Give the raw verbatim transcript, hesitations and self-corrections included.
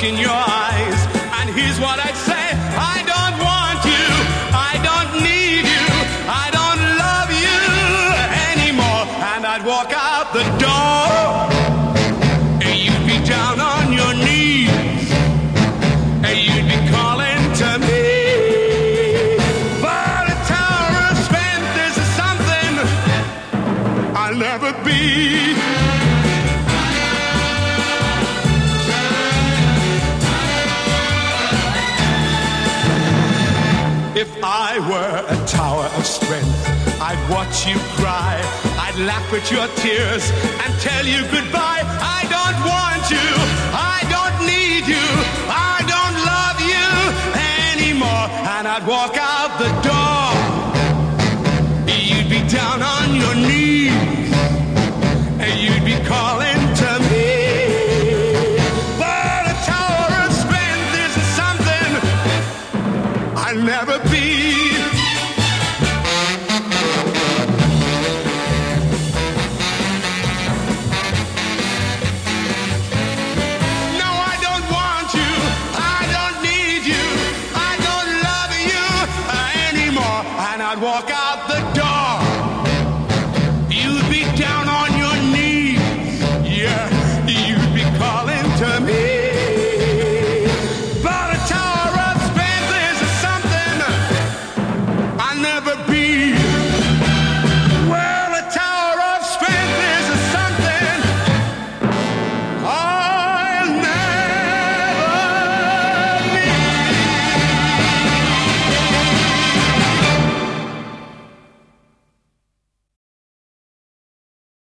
in your eyes. And here's what I'd say: I don't want you, I don't need you, I don't love you anymore. And I'd walk out the door, and you'd be down on your knees, and you'd be calling to me. But a tower of strength is something I'll never be. If I were a tower of strength, I'd watch you cry, I'd laugh at your tears and tell you goodbye. I don't want you, I don't need you, I don't love you anymore. And I'd walk out